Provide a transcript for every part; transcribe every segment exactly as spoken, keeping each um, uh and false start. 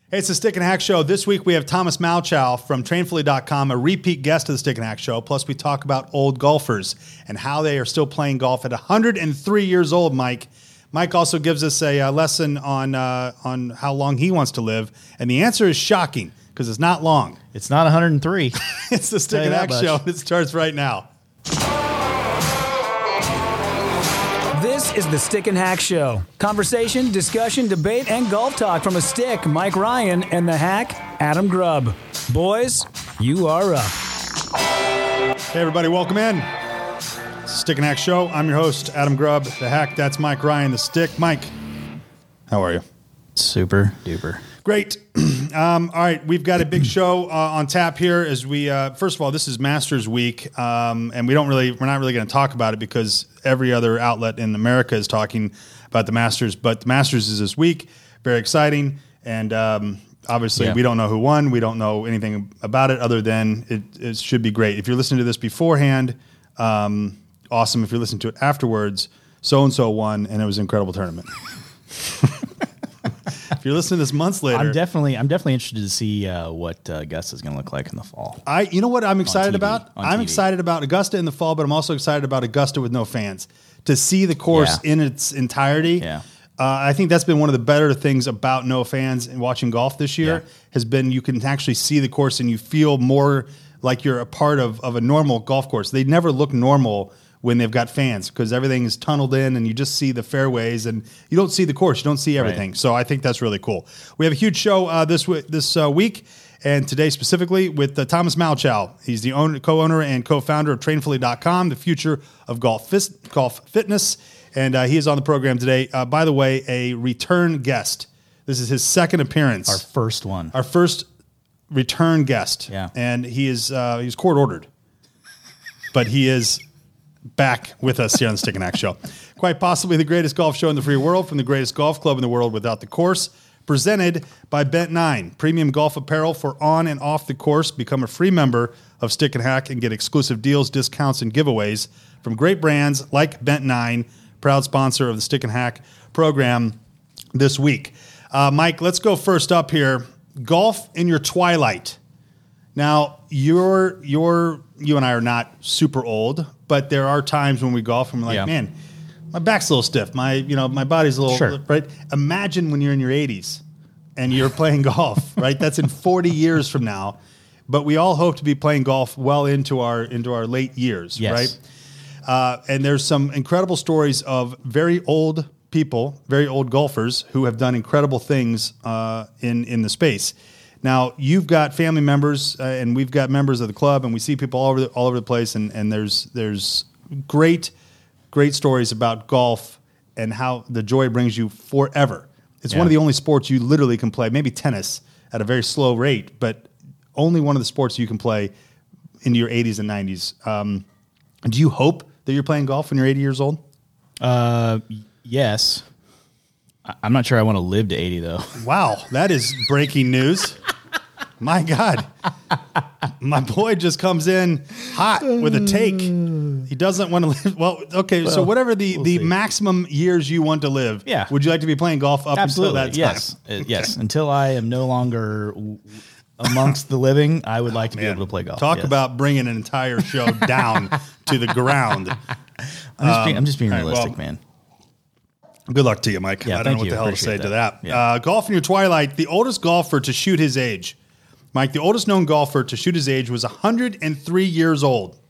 Hey, it's the Stick and Hack Show. This week we have Thomas Malchow from Train Fully dot com, a repeat guest of the Stick and Hack Show. Plus we talk about old golfers and how they are still playing golf at one hundred three years old, Mike. Mike also gives us a uh, lesson on uh, on how long he wants to live. And the answer is shocking because it's not long. It's not one hundred three. It's the Stick and Hack Show. It starts right now. This is the Stick and Hack Show. Conversation, discussion, debate, and golf talk from a stick, Mike Ryan, and the hack, Adam Grubb. Boys, you are up. Hey, everybody, welcome in. Stick and Hack Show. I'm your host, Adam Grubb. The hack, that's Mike Ryan. The stick, Mike, how are you? Super duper. Great. Um, all right, we've got a big show uh, on tap here. As we, uh, first of all, this is Masters Week, um, and we don't really, we're not really going to talk about it because every other outlet in America is talking about the Masters. But the Masters is this week, very exciting, and um, obviously yeah. we don't know who won. We don't know anything about it other than it, it should be great. If you're listening to this beforehand, um, awesome. If you're listening to it afterwards, so and so won, and it was an incredible tournament. If you're listening to this months later, I'm definitely, I'm definitely interested to see uh, what uh, Augusta is going to look like in the fall. I, you know what I'm excited T V, about? on I'm T V. excited about Augusta in the fall, but I'm also excited about Augusta with no fans to see the course Yeah. in its entirety. Yeah. Uh, I think that's been one of the better things about no fans and watching golf this year Yeah. has been you can actually see the course and you feel more like you're a part of, of a normal golf course. They never look normal when they've got fans because everything is tunneled in and you just see the fairways and you don't see the course. You don't see everything. Right. So I think that's really cool. We have a huge show uh, this w- this uh, week and today specifically with uh, Thomas Malchow. He's the owner, co-owner and co-founder of Train Fully dot com, the future of golf, fis- golf fitness. And uh, he is on the program today. Uh, by the way, a return guest. This is his second appearance. Our first one. Our first return guest. Yeah. And he is uh, he's court ordered. But he is back with us here on the Stick and Hack Show. Quite possibly the greatest golf show in the free world from the greatest golf club in the world without the course. Presented by Bent nine, premium golf apparel for on and off the course. Become a free member of Stick and Hack and get exclusive deals, discounts, and giveaways from great brands like Bent nine, proud sponsor of the Stick and Hack program this week. Uh, Mike, let's go first up here. Golf in your twilight. Now, you're, you're, you and I are not super old, but there are times when we golf and we're like, Yeah. man, my back's a little stiff. My, you know, my body's a little, Sure. right? Imagine when you're in your eighties and you're playing golf, right? That's in forty years from now. But we all hope to be playing golf well into our into our late years, Yes. right? Uh, and there's some incredible stories of very old people, very old golfers who have done incredible things uh, in in the space. Now, you've got family members, uh, and we've got members of the club, and we see people all over the, all over the place, and, and there's there's great, great stories about golf and how the joy it brings you forever. It's Yeah. one of the only sports you literally can play, maybe tennis at a very slow rate, but only one of the sports you can play into your eighties and nineties. Um, do you hope that you're playing golf when you're eighty years old? Uh, yes. I- I'm not sure I want to live to eighty though. Wow, that is breaking news. My God. My boy just comes in hot with a take. He doesn't want to live. Well, okay, so whatever the, we'll the see. maximum years you want to live, Yeah. would you like to be playing golf up Absolutely. until that time? Yes. Uh, Yes. Until I am no longer w- amongst the living, I would like to be Man, able to play golf. Talk Yes. about bringing an entire show down to the ground. I'm just being, I'm just being all right, realistic, well, man. Good luck to you, Mike. Yeah, I don't thank know what you. the hell to say Appreciate to that. that. Yeah. Uh, golf in your twilight, the oldest golfer to shoot his age. Mike, the oldest known golfer to shoot his age was one hundred three years old.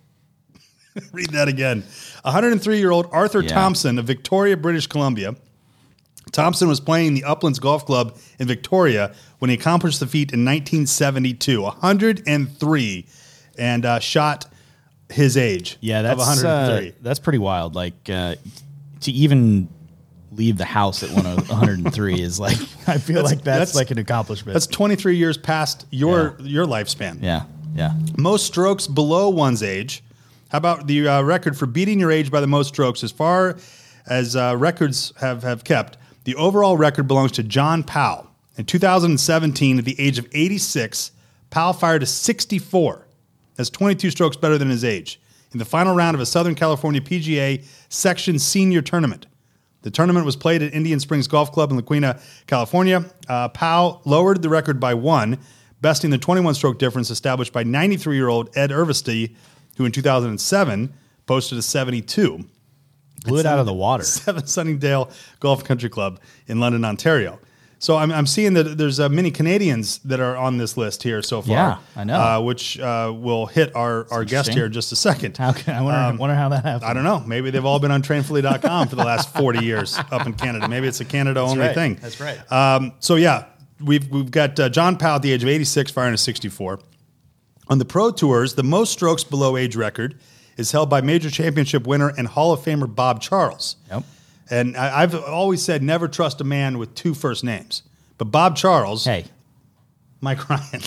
Read that again. one hundred three-year-old Arthur Yeah. Thompson of Victoria, British Columbia. Thompson was playing the Uplands Golf Club in Victoria when he accomplished the feat in nineteen seventy-two. one hundred three, and uh, shot his age. Yeah, of that's one hundred three. uh, that's pretty wild. Like uh, to even leave the house at one hundred three is like I feel That's- like that's, that's- like an accomplishment. That's twenty-three years past your your lifespan. yeah, yeah. Most strokes below one's age. How about the uh, record for beating your age by the most strokes? As far as uh, records have, have kept, the overall record belongs to John Powell. In two thousand seventeen, at the age of eighty-six, Powell fired a sixty-four. That's twenty-two strokes better than his age. In the final round of a Southern California P G A Section Senior Tournament. The tournament was played at Indian Springs Golf Club in La Quina, California. Uh, Powell lowered the record by one, besting the twenty-one stroke difference established by ninety-three-year-old Ed Irvesty, who in two thousand seven posted a seventy-two. Blew it out of the water. Seven Sunningdale Golf Country Club in London, Ontario. So I'm, I'm seeing that there's uh, many Canadians that are on this list here so far. Yeah, I know. Uh, which uh, will hit our, our guest here in just a second. How can, I wonder, um, wonder how that happened. I don't know. Maybe they've all been on train fully dot com for the last forty years up in Canada. Maybe it's a Canada-only right. thing. That's right. Um, so, yeah, we've, we've got uh, John Powell at the age of eighty-six firing a sixty-four. On the Pro Tours, the most strokes below age record is held by major championship winner and Hall of Famer Bob Charles. Yep. And I, I've always said never trust a man with two first names. But Bob Charles, Hey. Mike Ryan,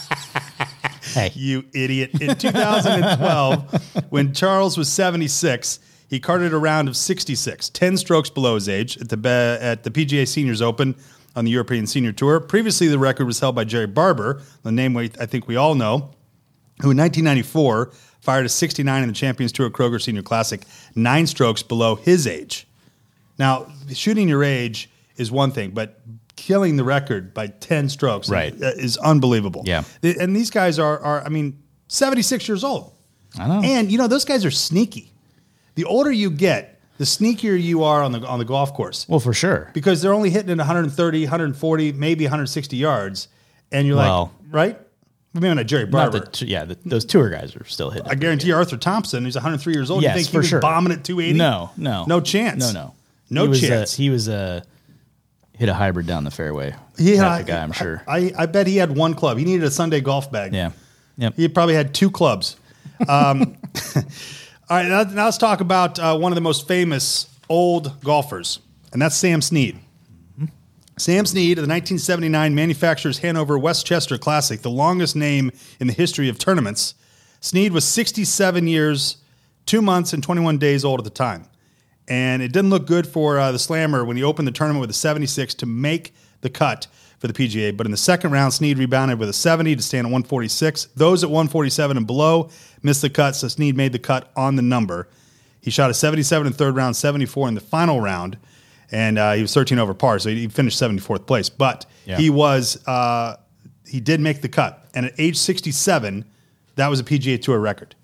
Hey. you idiot. In two thousand twelve, when Charles was seventy-six, he carted a round of sixty-six, ten strokes below his age at the be- at the P G A Seniors Open on the European Senior Tour. Previously, the record was held by Jerry Barber, the name we, I think we all know, who in nineteen ninety-four fired a sixty-nine in the Champions Tour Kroger Senior Classic, nine strokes below his age. Now, shooting your age is one thing, but killing the record by ten strokes Right. is unbelievable. Yeah. The- And these guys are, are, I mean, seventy-six years old. I know. And, you know, those guys are sneaky. The older you get, the sneakier you are on the on the golf course. Well, for sure. Because they're only hitting it one thirty, one forty, maybe one sixty yards. And you're Well, like, right? Maybe not Jerry Not Barber. the t- yeah, the, those tour guys are still hitting. I guarantee you Arthur Thompson, who's one hundred three years old, Yes, you think he for was sure. bombing at two eighty? No, no. No chance. No, no. No he was, chance. Uh, he was uh, hit a hybrid down the fairway. Yeah, Type of guy, I'm sure. I, I bet he had one club. He needed a Sunday golf bag. yeah. Yep. He probably had two clubs. Um, all right, now, now let's talk about uh, one of the most famous old golfers, and that's Sam Snead. Mm-hmm. Sam Snead of the nineteen seventy-nine Manufacturers Hanover Westchester Classic, the longest name in the history of tournaments. Snead was sixty-seven years, two months, and twenty-one days old at the time. And it didn't look good for uh, the Slammer when he opened the tournament with a seventy-six to make the cut for the P G A. But in the second round, Snead rebounded with a seventy to stand at one forty-six. Those at one forty-seven and below missed the cut, so Snead made the cut on the number. He shot a seventy-seven in the third round, seventy-four in the final round, and uh, he was thirteen over par, so he finished seventy-fourth place. But Yeah. he was uh, he did make the cut, and at age sixty-seven, that was a P G A Tour record.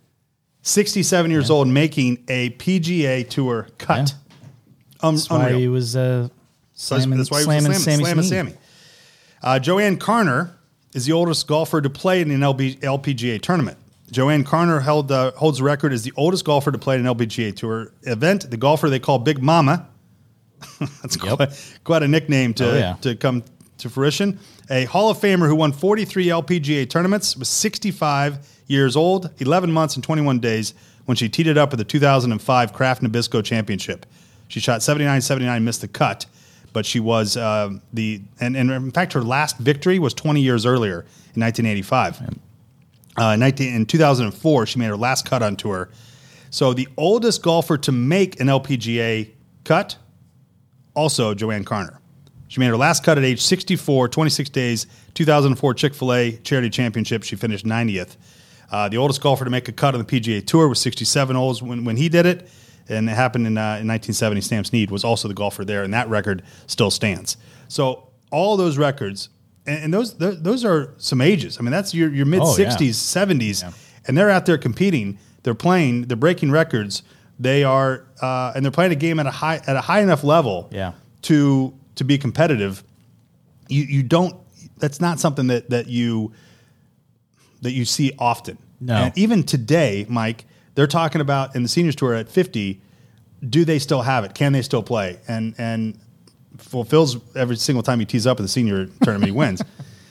sixty-seven years Yeah. old, making a P G A Tour cut. Um, That's why unreal. he was uh, slamming, That's why he was slamming, slamming, Sammy slamming Snead. Sammy. Uh, Joanne Carner is the oldest golfer to play in an L B, L P G A tournament. Joanne Carner held uh, holds the record as the oldest golfer to play in an L P G A Tour event. The golfer they call Big Mama. That's Yep. quite, quite a nickname to, Oh, yeah. to come to fruition. A Hall of Famer who won forty-three L P G A tournaments, was sixty-five years old, eleven months and twenty-one days when she teed it up at the two thousand five Kraft Nabisco Championship. She shot seventy-nine seventy-nine, missed the cut, but she was uh, the, and, and in fact, her last victory was twenty years earlier in nineteen eighty-five. Uh, nineteen, in two thousand four, she made her last cut on tour. So the oldest golfer to make an L P G A cut, also Joanne Carner. She made her last cut at age sixty-four, twenty-six days, two thousand four Chick-fil-A Charity Championship. She finished ninetieth. Uh, the oldest golfer to make a cut on the P G A Tour was sixty-seven olds when, when he did it, and it happened in, uh, in nineteen seventy. Sam Snead was also the golfer there, and that record still stands. So all those records, and, and those th- those are some ages. I mean, that's your, your mid-sixties, Oh, yeah. seventies, Yeah. and they're out there competing. They're playing. They're breaking records. They are, uh, and they're playing a game at a high at a high enough level Yeah. to to be competitive. You you don't. That's not something that that you that you see often. No. And even today, Mike, they're talking about in the seniors tour at fifty. Do they still have it? Can they still play? And and well, Phil's every single time he tees up at the senior tournament, he wins.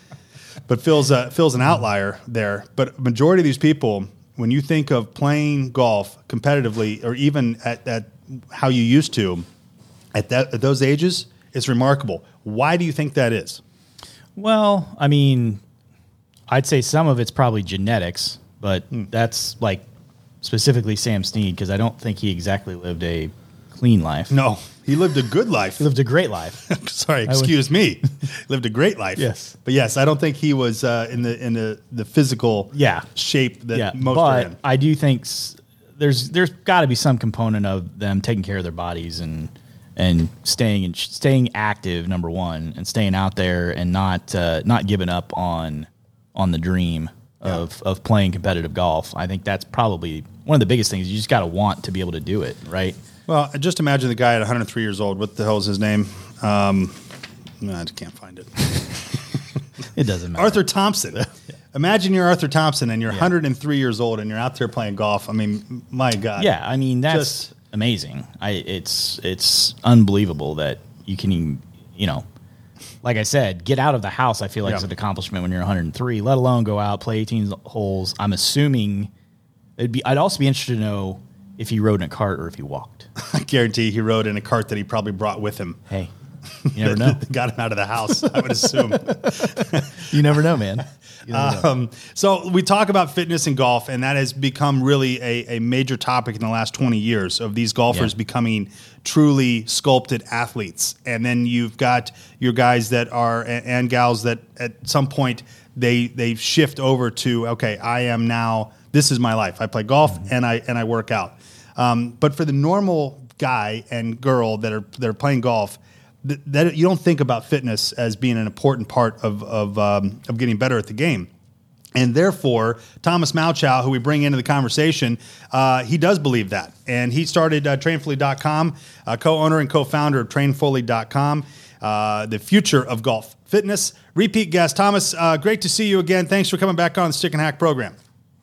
But Phil's uh, Phil's an outlier there. But majority of these people, when you think of playing golf competitively, or even at, at how you used to, at that at those ages, it's remarkable. Why do you think that is? Well, I mean, I'd say some of it's probably genetics, but Hmm. that's like specifically Sam Snead, because I don't think he exactly lived a clean life. No, he lived a good life. He lived a great life. Sorry, would- excuse me. Lived a great life. Yes. but yes, I don't think he was uh, in the in the, the physical Yeah. shape that yeah, most but are in. I do think s- there's there's got to be some component of them taking care of their bodies and and staying and staying active, number one, and staying out there and not uh, not giving up on on the dream of yeah. of playing competitive golf. I think that's probably one of the biggest things. You just got to want to be able to do it, right? Well, just imagine the guy at one hundred three years old. What the hell is his name? Um, no, I just can't find it. It doesn't matter. Arthur Thompson. yeah. Imagine you're Arthur Thompson and you're yeah. one hundred three years old and you're out there playing golf. I mean, my God. Yeah, I mean, that's Just, amazing. I it's it's unbelievable that you can even, you know, like I said, get out of the house. I feel like yeah. is an accomplishment when you're one hundred three, let alone go out, play eighteen holes. I'm assuming it'd be. I'd also be interested to know if he rode in a cart or if he walked. I guarantee he rode in a cart that he probably brought with him. Hey, you never know. Got him out of the house, I would assume. You never know, man. You never know. Um, so we talk about fitness and golf, and that has become really a, a major topic in the last twenty years of these golfers Yeah. becoming truly sculpted athletes. And then you've got your guys that are, and, and gals that at some point they they shift over to, okay, I am now, this is my life. I play golf mm-hmm. and I and I work out. Um, but for the normal guy and girl that are that are playing golf, th- that you don't think about fitness as being an important part of of um, of getting better at the game. And therefore, Thomas Malchow, who we bring into the conversation, uh, he does believe that. And he started uh, train fully dot com, uh, co-owner and co-founder of train fully dot com, uh, the future of golf fitness. Repeat guest, Thomas, uh, great to see you again. Thanks for coming back on the Stick and Hack program.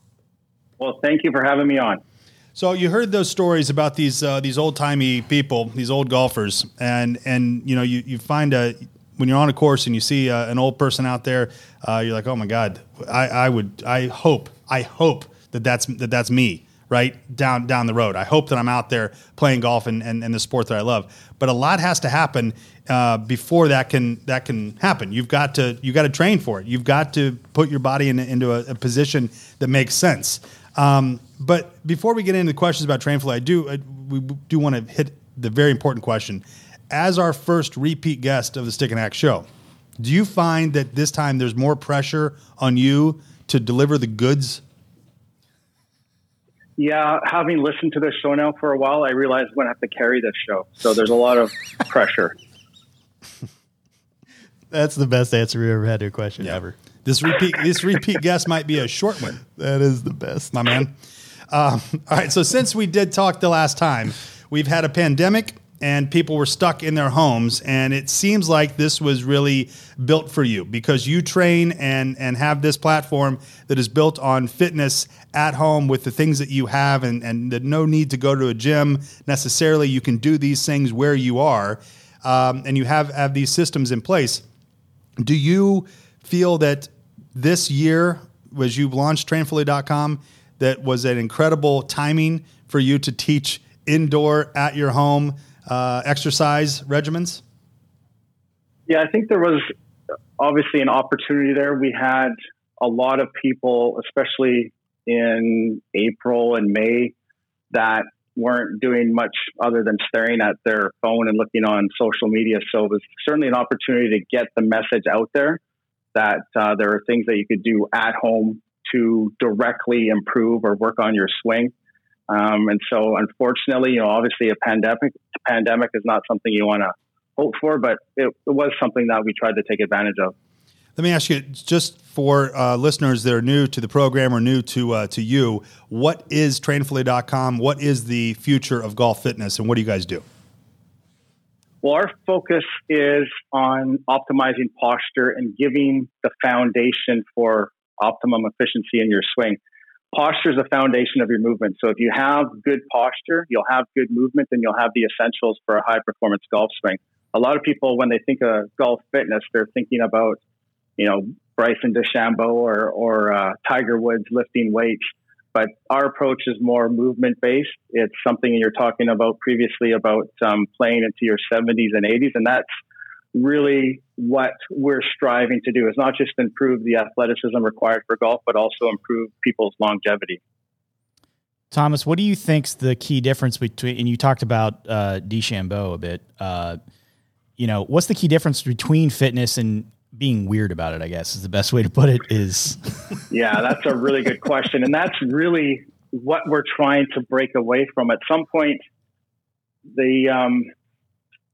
Well, thank you for having me on. So you heard those stories about these uh, these old-timey people, these old golfers, and and you know you, you find a when you're on a course and you see uh, an old person out there, uh, you're like, oh my God, I, I would, I hope, I hope that that's that that's me, right down down the road. I hope that I'm out there playing golf and, and, and the sport that I love. But a lot has to happen uh, before that can that can happen. You've got to you got to train for it. You've got to put your body in, into a, a position that makes sense. Um, but before we get into the questions about Train Fully, I do I, we do want to hit the very important question. As our first repeat guest of the Stick and Hack show, do you find that this time there's more pressure on you to deliver the goods? Yeah, having listened to this show now for a while, I realized I'm going to have to carry this show. So there's a lot of pressure. That's the best answer we ever had to a question Yeah. ever. This repeat this repeat guest might be a short one. That is the best, my man. Um, all right, so since we did talk the last time, we've had a pandemic and people were stuck in their homes, and it seems like this was really built for you because you train and and have this platform that is built on fitness at home with the things that you have, and and the no need to go to a gym necessarily. You can do these things where you are, um, and you have have these systems in place. Do you feel that this year, as you launched train fully dot com, that was an incredible timing for you to teach indoor at your home uh, exercise regimens? Yeah, I think there was obviously an opportunity there. We had a lot of people, especially in April and May, that weren't doing much other than staring at their phone and looking on social media. So it was certainly an opportunity to get the message out there that uh, there are things that you could do at home to directly improve or work on your swing. Um, and so unfortunately, you know, obviously a pandemic, a pandemic is not something you want to hope for, but it, it was something that we tried to take advantage of. Let me ask you, just for uh, listeners that are new to the program or new to uh, to you, what is train fully dot com? What is the future of golf fitness, and what do you guys do? Well, our focus is on optimizing posture and giving the foundation for optimum efficiency in your swing. Posture is the foundation of your movement. So if you have good posture, you'll have good movement, and you'll have the essentials for a high-performance golf swing. A lot of people, when they think of golf fitness, they're thinking about, you know, Bryson DeChambeau or, or uh, Tiger Woods lifting weights. But our approach is more movement-based. It's something you're talking about previously about um, playing into your seventies and eighties, and that's really what we're striving to do. Is not just improve the athleticism required for golf, but also improve people's longevity. Thomas, what do you think's the key difference between, and you talked about uh, DeChambeau a bit, uh, you know, what's the key difference between fitness and being weird about it, I guess is the best way to put it is. Yeah, that's a really good question. And that's really what we're trying to break away from. At some point, the, um,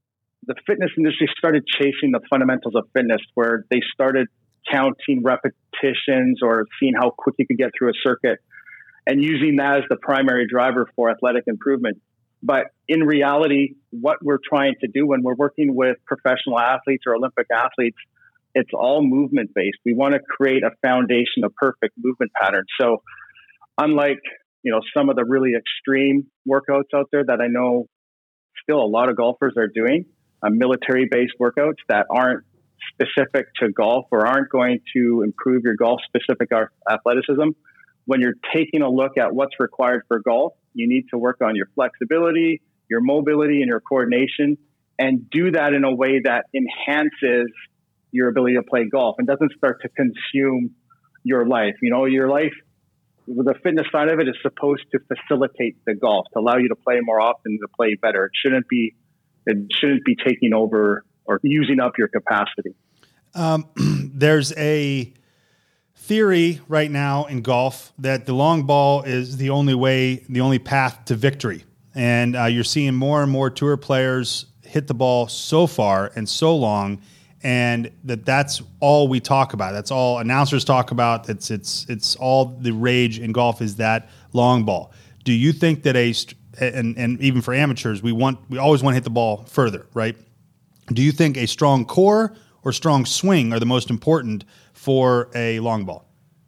the fitness industry started chasing the fundamentals of fitness, where they started counting repetitions or seeing how quick you could get through a circuit and using that as the primary driver for athletic improvement. But in reality, what we're trying to do when we're working with professional athletes or Olympic athletes, it's all movement based. We want to create a foundation of perfect movement patterns. So unlike, you know, some of the really extreme workouts out there that I know still a lot of golfers are doing, uh, military based workouts that aren't specific to golf or aren't going to improve your golf specific athleticism. When you're taking a look at what's required for golf, you need to work on your flexibility, your mobility, and your coordination, and do that in a way that enhances your ability to play golf and doesn't start to consume your life. You know, your life, the fitness side of it is supposed to facilitate the golf, to allow you to play more often, to play better. It shouldn't be, it shouldn't be taking over or using up your capacity. Um, there's a theory right now in golf that the long ball is the only way, the only path to victory. And uh, you're seeing more and more tour players hit the ball so far and so long, and that that's all we talk about. That's all announcers talk about. It's it's it's all the rage in golf is that long ball. Do you think that a and and even for amateurs, we want we always want to hit the ball further, right? Do you think a strong core or strong swing are the most important for a long ball?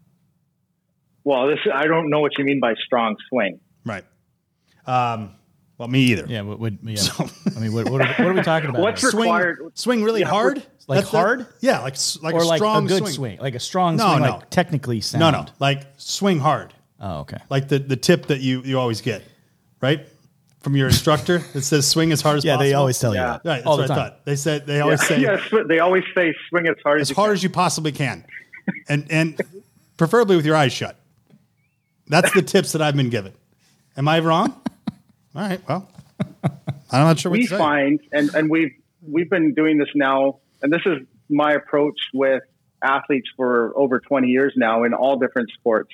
Well, this I don't know what you mean by strong swing. Right. Um, well, me either. Yeah. What would? Yeah. So, I mean, what, what, are, what are we talking about? What's here? required? Swing, swing really yeah, hard, like That's hard. The, yeah, like like or a like strong a good swing. swing, like a strong No, swing, no. like technically sound. No, no, like swing hard. Oh, okay. Like the, the tip that you, you always get, right? From your instructor that says swing as hard as Yeah, possible. they always tell you Yeah. that. Right, that's all the what I time. thought. They said they always Yeah, say yeah, sw- they always say swing as hard as as you hard can. as you possibly can, and and preferably with your eyes shut. That's the tips that I've been given. Am I wrong? All right. Well, I'm not sure what we to say. find, and, and we've we've been doing this now, and this is my approach with athletes for over twenty years now in all different sports.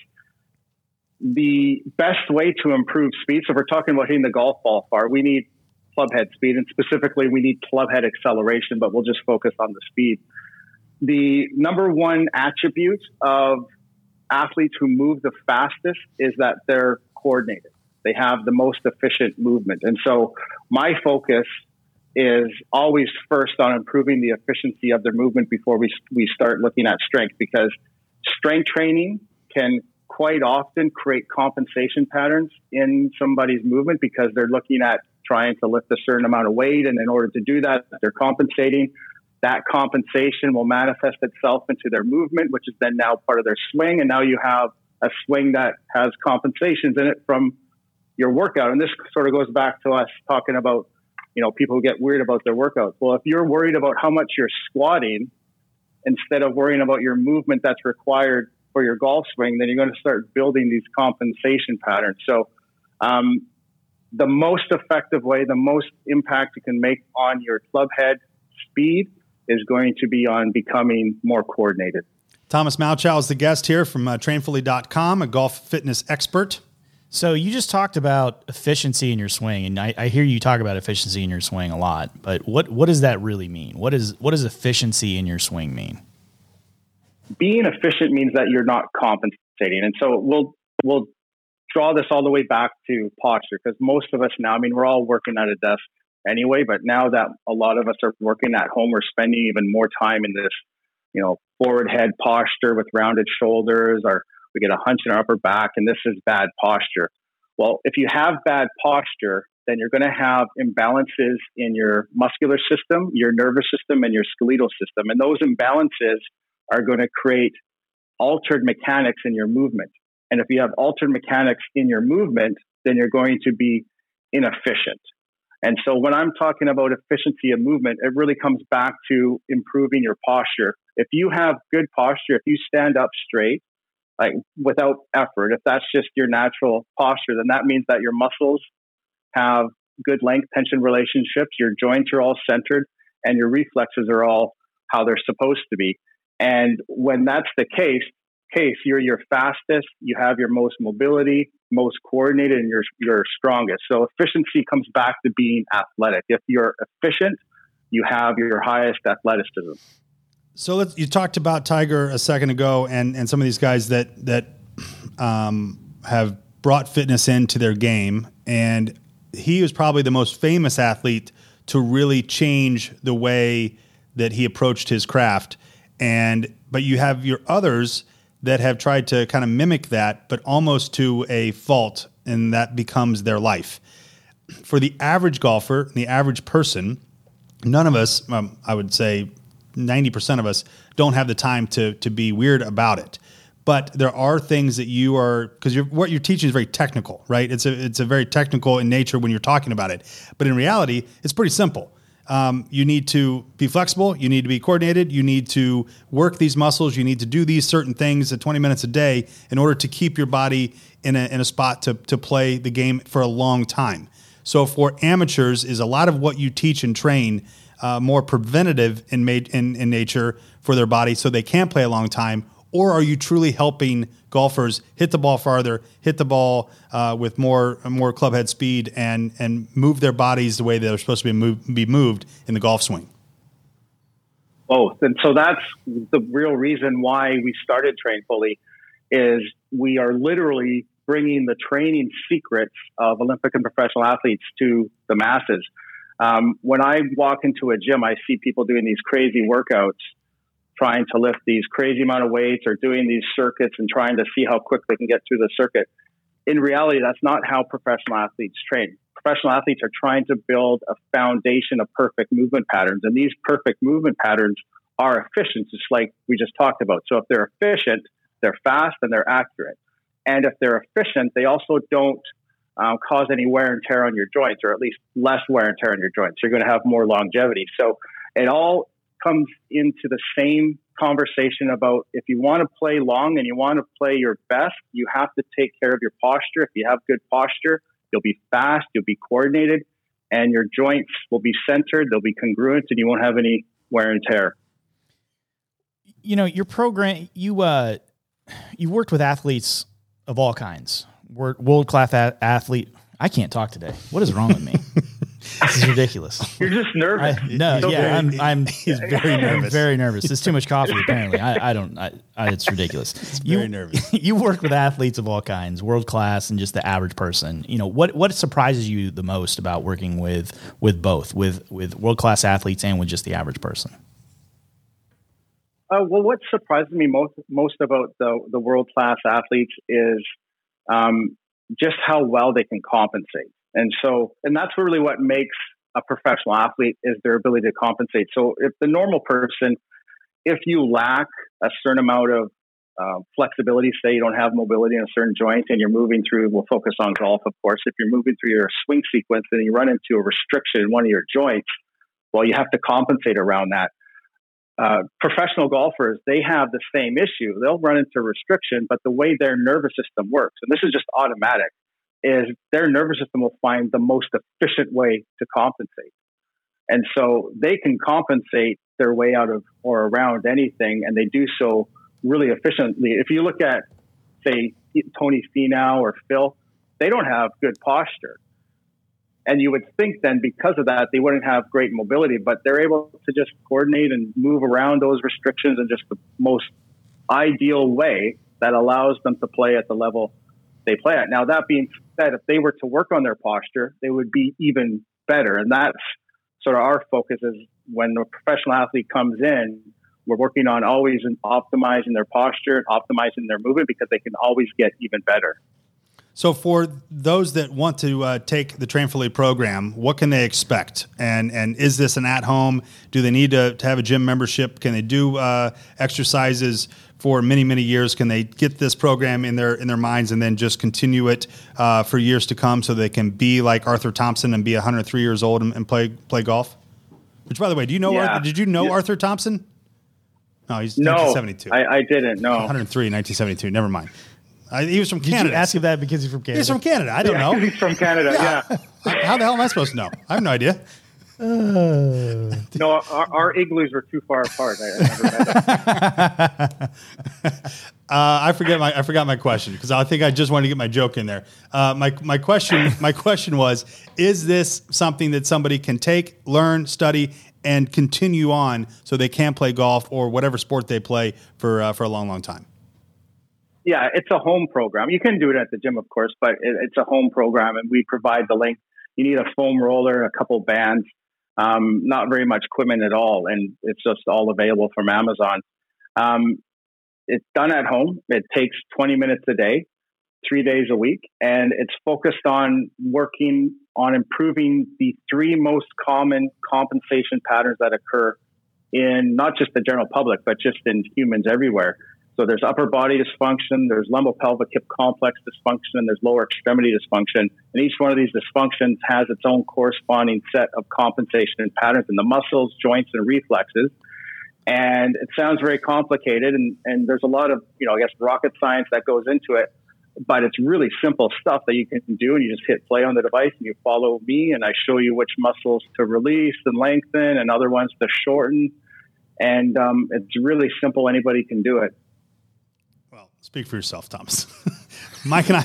The best way to improve speed, so if we're talking about hitting the golf ball far, we need club head speed, and specifically we need club head acceleration, but we'll just focus on the speed. The number one attribute of athletes who move the fastest is that they're coordinated. They have the most efficient movement. And so my focus is always first on improving the efficiency of their movement before we we start looking at strength, because strength training can quite often create compensation patterns in somebody's movement because they're looking at trying to lift a certain amount of weight. And in order to do that, they're compensating. That compensation will manifest itself into their movement, which is then now part of their swing. And now you have a swing that has compensations in it from your workout. And this sort of goes back to us talking about, you know, people who get worried about their workouts. Well, if you're worried about how much you're squatting instead of worrying about your movement that's required for your golf swing, then you're going to start building these compensation patterns. So um, the most effective way, the most impact you can make on your club head speed is going to be on becoming more coordinated. Thomas Malchow is the guest here from uh, train fully dot com, a golf fitness expert. So you just talked about efficiency in your swing, and I, I hear you talk about efficiency in your swing a lot. But what what does that really mean? What is what does efficiency in your swing mean? Being efficient means that you're not compensating, and so we'll we'll draw this all the way back to posture, because most of us now, I mean, we're all working at a desk anyway, but now that a lot of us are working at home, we're spending even more time in this, you know, forward head posture with rounded shoulders, or we get a hunch in our upper back, and this is bad posture. Well, if you have bad posture, then you're going to have imbalances in your muscular system, your nervous system, and your skeletal system. And those imbalances are going to create altered mechanics in your movement. And if you have altered mechanics in your movement, then you're going to be inefficient. And so when I'm talking about efficiency of movement, it really comes back to improving your posture. If you have good posture, if you stand up straight, like without effort, if that's just your natural posture, then that means that your muscles have good length tension relationships, your joints are all centered, and your reflexes are all how they're supposed to be. And when that's the case, case you're your fastest, you have your most mobility, most coordinated, and you're, you're strongest. So efficiency comes back to being athletic. If you're efficient, you have your highest athleticism. So let's, you talked about Tiger a second ago, and, and some of these guys that that um, have brought fitness into their game, and he was probably the most famous athlete to really change the way that he approached his craft. And but you have your others that have tried to kind of mimic that, but almost to a fault, and that becomes their life. For the average golfer, the average person, none of us, um, I would say ninety percent of us, don't have the time to to be weird about it. But there are things that you are, because you're, what you're teaching is very technical, right? It's a it's a very technical in nature when you're talking about it. But in reality, it's pretty simple. Um, you need to be flexible. You need to be coordinated. You need to work these muscles. You need to do these certain things at twenty minutes a day in order to keep your body in a, in a spot to, to play the game for a long time. So for amateurs, is a lot of what you teach and train uh, more preventative in, made, in in nature for their body so they can play a long time? Or are you truly helping golfers hit the ball farther, hit the ball uh, with more more club head speed, and and move their bodies the way they're supposed to be moved, be moved in the golf swing? Both. And so that's the real reason why we started Trainfully, is we are literally bringing the training secrets of Olympic and professional athletes to the masses. Um, when I walk into a gym, I see people doing these crazy workouts, trying to lift these crazy amount of weights or doing these circuits and trying to see how quick they can get through the circuit. In reality, that's not how professional athletes train. Professional athletes are trying to build a foundation of perfect movement patterns. And these perfect movement patterns are efficient, just like we just talked about. So if they're efficient, they're fast and they're accurate. And if they're efficient, they also don't uh, cause any wear and tear on your joints, or at least less wear and tear on your joints. You're going to have more longevity. So it all comes into the same conversation about, if you want to play long and you want to play your best, you have to take care of your posture. If you have good posture, you'll be fast, you'll be coordinated, and your joints will be centered, they'll be congruent, and you won't have any wear and tear. You know, your program, you uh, you worked with athletes of all kinds. World-class a- athlete. I can't talk today. What is wrong with me? This is ridiculous. You're just nervous. I, no, so yeah, very, I'm. I'm he's very nervous. I'm very nervous. It's too much coffee, apparently. I, I don't. I, I, it's ridiculous. It's you, very nervous. You work with athletes of all kinds, world class, and just the average person. You know, what what surprises you the most about working with with both, with with world class athletes and with just the average person? Uh, well, what surprises me most most about the the world class athletes is um, just how well they can compensate. And so, and that's really what makes a professional athlete, is their ability to compensate. So if the normal person, if you lack a certain amount of uh, flexibility, say you don't have mobility in a certain joint and you're moving through, we'll focus on golf, of course, if you're moving through your swing sequence and you run into a restriction in one of your joints, well, you have to compensate around that. Uh, professional golfers, they have the same issue. They'll run into restriction, but the way their nervous system works, and this is just automatic, is their nervous system will find the most efficient way to compensate. And so they can compensate their way out of or around anything, and they do so really efficiently. If you look at, say, Tony Finau or Phil, they don't have good posture. And you would think then, because of that, they wouldn't have great mobility, but they're able to just coordinate and move around those restrictions in just the most ideal way that allows them to play at the level they play at. Now, that being said, if they were to work on their posture, they would be even better. And that's sort of our focus, is when a professional athlete comes in, we're working on always optimizing their posture, optimizing their movement, because they can always get even better. So for those that want to uh, take the Trainfully program, what can they expect? And and is this an at-home? Do they need to, to have a gym membership? Can they do uh, exercises for many, many years? Can they get this program in their in their minds and then just continue it uh, for years to come, so they can be like Arthur Thompson and be one hundred three years old and, and play play golf? Which, by the way, do you know? Yeah. Arthur, did you know yeah. Arthur Thompson? No, he's no, nineteen seventy-two. I, I didn't. No, one hundred three, nineteen seventy-two. Never mind. I, he was from Did Canada. you ask him that because he's from Canada? He's from Canada. I don't yeah, know. He's from Canada. Yeah. yeah. How the hell am I supposed to know? I have no idea. Uh, no, our, our igloos were too far apart. I, I never met him. uh, I forget my I forgot my question, because I think I just wanted to get my joke in there. Uh, my my question my question was: is this something that somebody can take, learn, study, and continue on so they can play golf or whatever sport they play for uh, for a long, long time? Yeah, it's a home program. You can do it at the gym, of course, but it, it's a home program, and we provide the link. You need a foam roller, a couple bands, um, not very much equipment at all, and it's just all available from Amazon. Um, it's done at home. It takes twenty minutes a day, three days a week, and it's focused on working on improving the three most common compensation patterns that occur in not just the general public, but just in humans everywhere. So there's upper body dysfunction, there's lumbopelvic hip complex dysfunction, and there's lower extremity dysfunction. And each one of these dysfunctions has its own corresponding set of compensation patterns in the muscles, joints, and reflexes. And it sounds very complicated, and, and there's a lot of, you know, I guess, rocket science that goes into it. But it's really simple stuff that you can do, and you just hit play on the device and you follow me, and I show you which muscles to release and lengthen and other ones to shorten. And um, it's really simple. Anybody can do it. Well, speak for yourself, Thomas. Mike and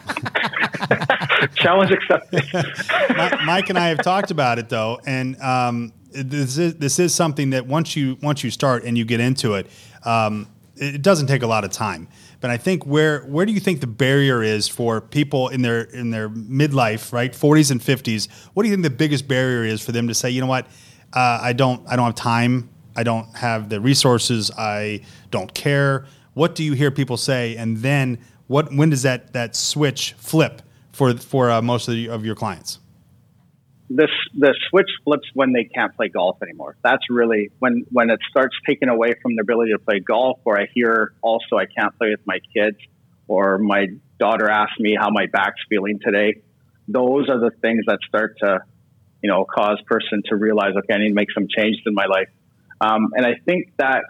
I challenge accepted. Mike and I have talked about it though, and um, this is this is something that once you once you start and you get into it, um, it doesn't take a lot of time. But I think where where do you think the barrier is for people in their in their midlife, right, forties and fifties? What do you think the biggest barrier is for them to say, you know what, uh, I don't I don't have time, I don't have the resources, I don't care. What do you hear people say, and then what? When does that, that switch flip for for uh, most of, the, of your clients? This the switch flips when they can't play golf anymore. That's really when when it starts taking away from their ability to play golf. Or I hear also I can't play with my kids, or my daughter asked me how my back's feeling today. Those are the things that start to, you know, cause person to realize, okay, I need to make some changes in my life. Um, and I think that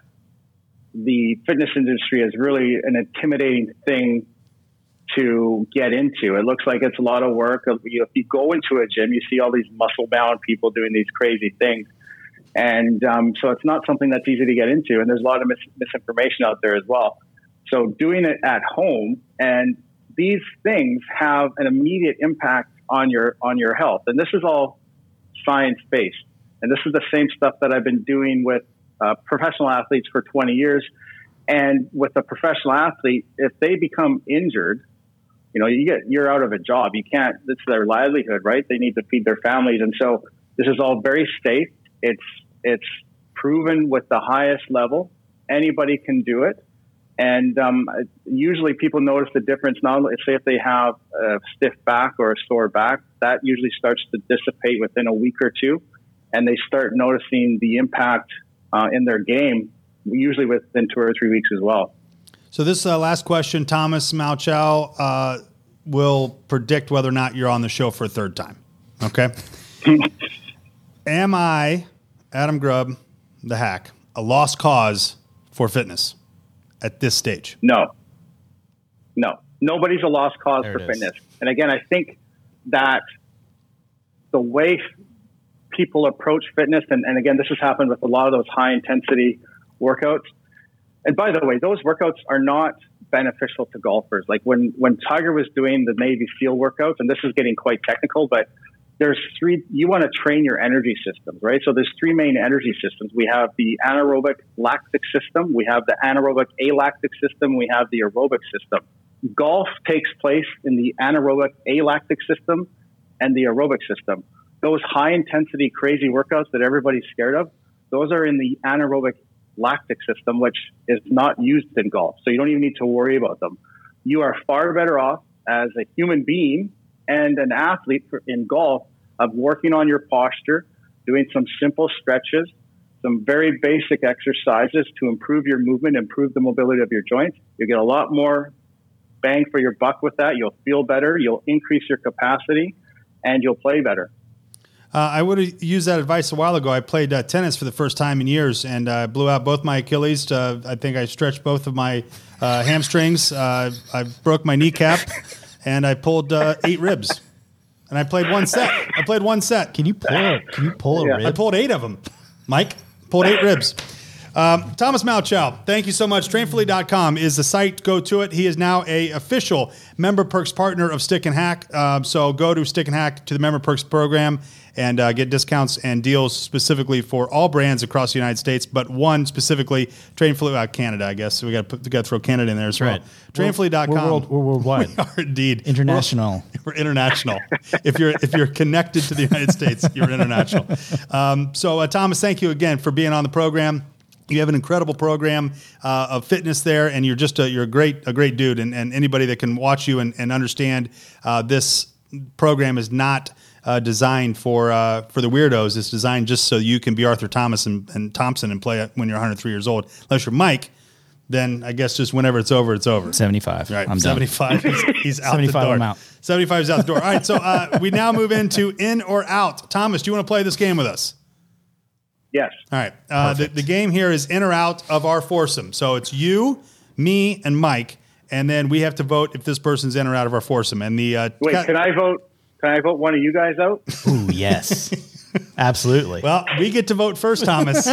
the fitness industry is really an intimidating thing to get into. It looks like it's a lot of work. You know, if you go into a gym, you see all these muscle-bound people doing these crazy things. And um, so it's not something that's easy to get into. And there's a lot of mis- misinformation out there as well. So doing it at home, and these things have an immediate impact on your on your health. And this is all science-based. And this is the same stuff that I've been doing with Uh, professional athletes for twenty years. And with a professional athlete, if they become injured, you know, you get, you're out of a job. You can't, it's their livelihood, right? They need to feed their families. And so this is all very safe. It's, it's proven with the highest level. Anybody can do it. And um, usually people notice the difference. Not only, say if they have a stiff back or a sore back, that usually starts to dissipate within a week or two. And they start noticing the impact Uh, in their game, usually within two or three weeks as well. So this uh, last question, Thomas Malchow, uh, will predict whether or not you're on the show for a third time. Okay. Am I, Adam Grubb, the hack, a lost cause for fitness at this stage? No. No. Nobody's a lost cause there for fitness. And again, I think that the way people approach fitness, and, and again, this has happened with a lot of those high intensity workouts. And by the way, those workouts are not beneficial to golfers. Like when, when Tiger was doing the Navy SEAL workouts, and this is getting quite technical, but there's three, you want to train your energy systems, right? So there's three main energy systems. We have the anaerobic lactic system, we have the anaerobic alactic system, we have the aerobic system. Golf takes place in the anaerobic alactic system and the aerobic system. Those high-intensity, crazy workouts that everybody's scared of, those are in the anaerobic lactic system, which is not used in golf. So you don't even need to worry about them. You are far better off as a human being and an athlete for, in golf of working on your posture, doing some simple stretches, some very basic exercises to improve your movement, improve the mobility of your joints. You'll get a lot more bang for your buck with that. You'll feel better. You'll increase your capacity, and you'll play better. Uh, I would have used that advice a while ago. I played uh, tennis for the first time in years, and I uh, blew out both my Achilles. Uh, I think I stretched both of my uh, hamstrings. Uh, I broke my kneecap, and I pulled uh, eight ribs. And I played one set. I played one set. Can you pull? A, can you pull a Yeah. rib? I pulled eight of them. Mike pulled eight ribs. Um, Thomas Malchow, thank you so much. train fully dot com is the site. Go to it. He is now a official Member Perks partner of Stick and Hack. Um, so go to Stick and Hack to the Member Perks program and uh, get discounts and deals specifically for all brands across the United States, but one specifically, Train Fully, uh, Canada, I guess. So we got to got to throw Canada in there as well. right. train fully dot com. We're, world, we're worldwide. We are indeed. International. We're, we're international. if you're if you're connected to the United States, you're international. Um, so, uh, Thomas, thank you again for being on the program. You have an incredible program uh, of fitness there, and you're just a, you're a great a great dude. And, and anybody that can watch you and, and understand uh, this program is not uh, designed for uh, for the weirdos. It's designed just so you can be Arthur Thomas and, and Thompson and play when you're one hundred three years old. Unless you're Mike, then I guess just whenever it's over, it's over. seventy-five. Right, I'm seventy-five. done. He's, he's out seventy-five, the door. I'm out. seventy-five is out the door. All right, so uh, we now move into in or out. Thomas, do you want to play this game with us? Yes. All right. Uh, the, the game here is in or out of our foursome. So it's you, me, and Mike, and then we have to vote if this person's in or out of our foursome. And the uh, Wait, ca- can I vote? Can I vote one of you guys out? Ooh, yes. Absolutely. Well, we get to vote first, Thomas,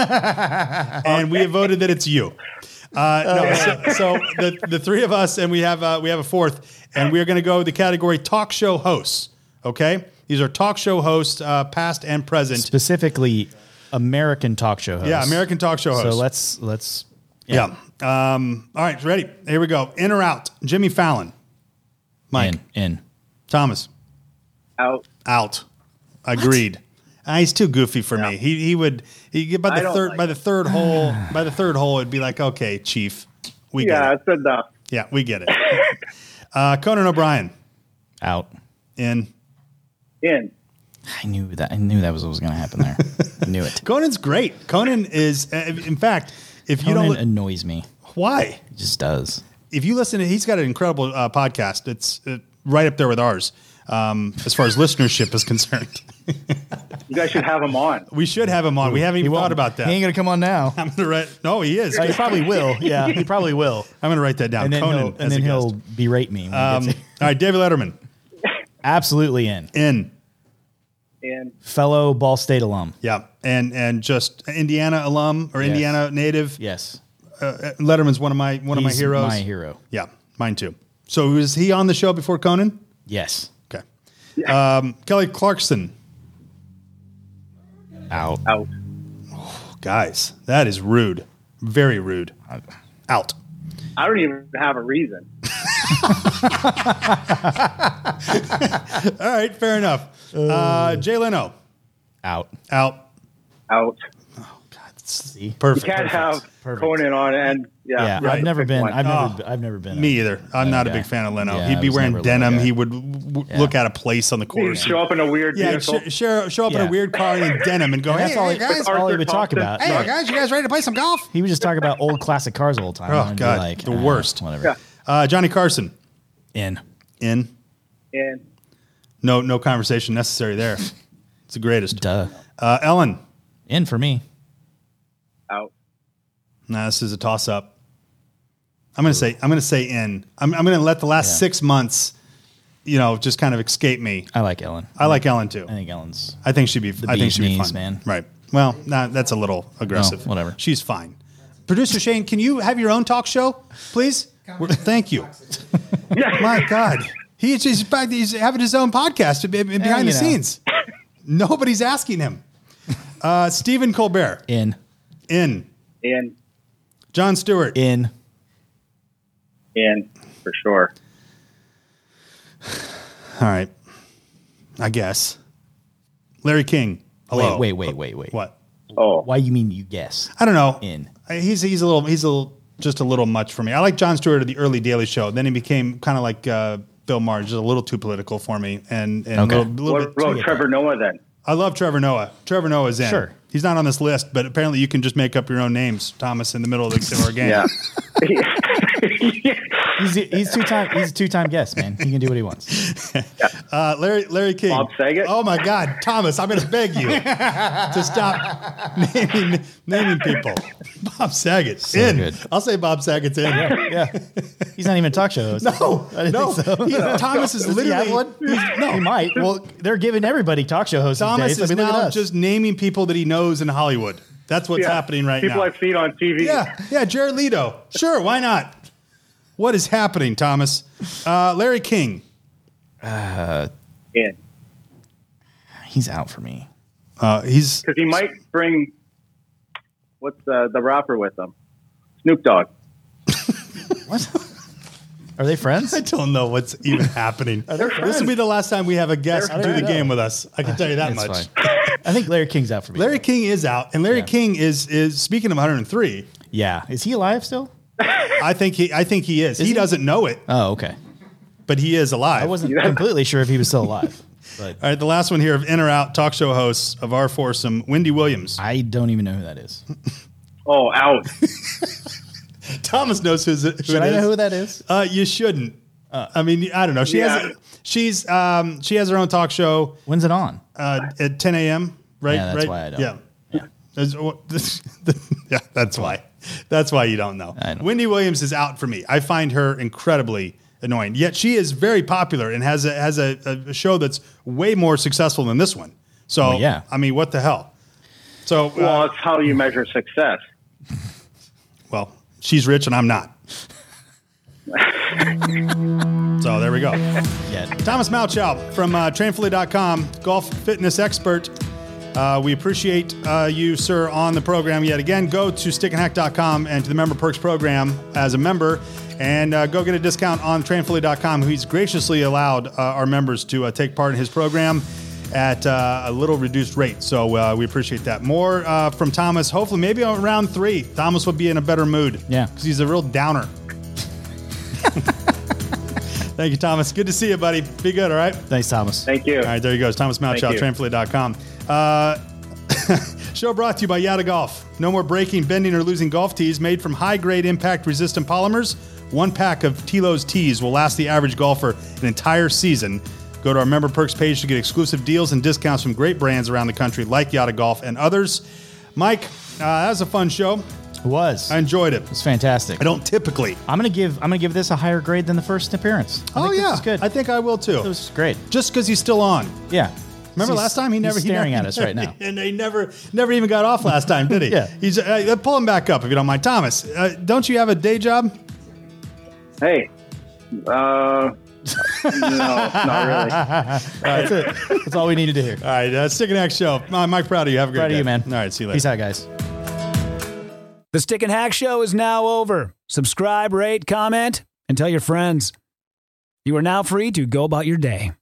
and we have voted that it's you. Uh, no, so, so the the three of us, and we have uh, we have a fourth, and we are going to go with the category talk show hosts. Okay, these are talk show hosts, uh, past and present. Specifically, American talk show hosts. Yeah, American talk show hosts. So let's let's yeah. Um, all right, ready? Here we go. In or out? Jimmy Fallon. Mike. in in. Thomas. Out. Out. Agreed. Ah, he's too goofy for me. He he would he by I the don't third like by it. the third hole by the third hole it'd be like, okay, Chief, we Yeah, get it. it's enough. Yeah, we get it. uh, Conan O'Brien Out. in. In. I knew that. I knew that was what was going to happen there. I knew it. Conan's great. Conan is, uh, in fact, if you Conan don't, li- annoys me. why? He just does. If you listen to, he's got an incredible uh, podcast. It's uh, right up there with ours um, as far as listenership is concerned. You guys should have him on. We should have him on. We haven't even thought about that. He ain't going to come on now. I'm gonna write. No, he is. Uh, he probably will. Yeah, he probably will. I'm gonna write that down. And then Conan, he'll, as and then a he'll guest. berate me. When Um, he all gets right, David Letterman Absolutely in. in. In. Fellow Ball State alum. Yeah, and and just Indiana alum or Yes. Indiana native. Yes. Uh, Letterman's one of my one of my He's heroes. my hero. Yeah, mine too. So was he on the show before Conan? Yes. Okay. Um, Kelly Clarkson. Out. Out. Guys, that is rude. Very rude. Out. I don't even have a reason. All right, fair enough. Uh, Jay Leno. Out. Out. Out. See? Perfect. You can't perfect. have Perfect. Conan on and yeah. Yeah, right, I've never pick been. one. I've never. Oh. been- I've never been. Me either. I'm not a Okay. big fan of Leno. Yeah, He'd I be was wearing never a Leno denim. guy. He would w- Yeah. look out of place on the You course. show up in a weird Yeah, vehicle. sh- show, show up in Yeah. a weird car in denim and go, And hey, that's all hey, he, guys. that's all he Arthur would talk Thompson. about. Hey, Right. guys, you guys ready to play some golf? He would just talk about old classic cars all the time. Oh, I'd be God, like, the "Ah, worst." Whatever. Yeah. Uh, Johnny Carson. In. In. And No, no conversation necessary there. It's the greatest. Duh. Uh, Ellen. In for me. out. Nah, this is a toss up. I'm gonna say I'm gonna say in. I'm I'm gonna let the last Yeah. six months, you know, just kind of escape me. I like Ellen. I like Ellen too. I think Ellen's. I think she'd be. I think bee's she'd be knees, fun, man. Right. Well, nah, that's a little aggressive. No, whatever. She's fine. Producer Shane, can you have your own talk show, please? We're- Thank you. My God, he's just back. He's having his own podcast be- be- behind you the know. scenes. Nobody's asking him. Uh, Stephen Colbert In. in. In. Jon Stewart In. In. For sure. All right. I guess. Larry King. Hello. Wait, wait, wait, wait, wait. What? Oh. Why you mean you guess? I don't know. In. He's he's a little he's a little, just a little much for me. I like Jon Stewart at the early Daily Show. Then he became kind of like uh, Bill Maher, just a little too political for me. And and Okay. a little, little What bit about too- Trevor Noah then? I love Trevor Noah. Trevor Noah's in. Sure. He's not on this list, but apparently you can just make up your own names, Thomas, in the middle of, the, of our game. Yeah. He's he's two time he's a two time guest, man. He can do what he wants. Uh, Larry Larry King. Bob Saget? Oh my God, Thomas! I'm going to beg you to stop naming naming people. Bob Saget in. good. I'll say Bob Saget's in. Yeah. He's not even a talk show host. No, I didn't no. think so. He- Thomas is Does he literally have one? he's- no. He might. Well, they're giving everybody talk show hosts Thomas these days. is I mean, look at now us. just naming people that he knows in Hollywood. That's what's Yeah. happening right People now. I've seen on T V. Yeah, yeah, Jared Leto. Sure, why not? What is happening, Thomas? Uh, Larry King. In. He's out for me. Uh, he's Because he might bring, what's the, the rapper with him? Snoop Dogg. What? Are they friends? I don't know what's even happening. This will be the last time we have a guest They're do the friends. game with us. I can tell you that It's much. fine. I think Larry King's out for me. Larry King is out, and Larry Yeah. King is is speaking of one hundred three. Yeah. Is he alive still? I think he I think he is. he, he? doesn't know it, Oh, okay. but he is alive. I wasn't completely sure if he was still alive. But All right, the last one here of In or Out talk show hosts of our foursome, Wendy Williams. I don't even know who that is. Oh, out. Thomas knows who's, who Should it I is. know who that is? Uh, you shouldn't. I mean, I don't know. She Yeah. has she's um, she has her own talk show When's it on? uh, at ten a.m. Right? Yeah, that's right? why I don't. Yeah. That's- oh, this- yeah, that's why. That's why you don't know. I know. Wendy Williams is out for me. I find her incredibly annoying. Yet she is very popular and has a has a, a show that's way more successful than this one. So Well, yeah. I mean, what the hell? So uh, Well, it's how you measure success. well, she's rich and I'm not. So there we go. Yeah. Thomas Malchow from uh, train fully dot com, golf fitness expert. Uh, we appreciate uh, you, sir, on the program yet again. Go to stick and hack dot com and to the Member Perks program as a member and uh, go get a discount on train fully dot com. He's graciously allowed uh, our members to uh, take part in his program at uh, a little reduced rate. So uh, we appreciate that. More uh, from Thomas. Hopefully, maybe on round three, Thomas will be in a better mood. Yeah. Because he's a real downer. Thank you, Thomas. Good to see you, buddy. Be good, all right? Thanks, Thomas. Thank you. All right, there he goes. Thomas Malchow, Thank you. train fully dot com. Uh, show brought to you by Yada Golf. No more breaking, bending, or losing golf tees made from high-grade impact-resistant polymers. One pack of Tilo's tees will last the average golfer an entire season. Go to our Member Perks page to get exclusive deals and discounts from great brands around the country like Yada Golf and others. Mike, uh, that was a fun show. It was. I enjoyed it. It's fantastic. I don't typically. I'm gonna give. I'm gonna give this a higher grade than the first appearance. I Oh, think yeah. this is good. I think I will, too. it was great. Just because he's still on. Yeah. Remember He's- last time he he's never he staring never- at us right now. and he never never even got off last time, did he? Yeah. He's uh, pull him back up if you don't mind, Thomas. Uh, don't you have a day job? Hey. Uh, no, not really. That's it. That's all we needed to hear. All right, uh, Stick and Hack Show. Uh, Mike, proud of you. Have a great Proud day. of you, man. All right, see you later. Peace out, guys. The Stick and Hack Show is now over. Subscribe, rate, comment, and tell your friends. You are now free to go about your day.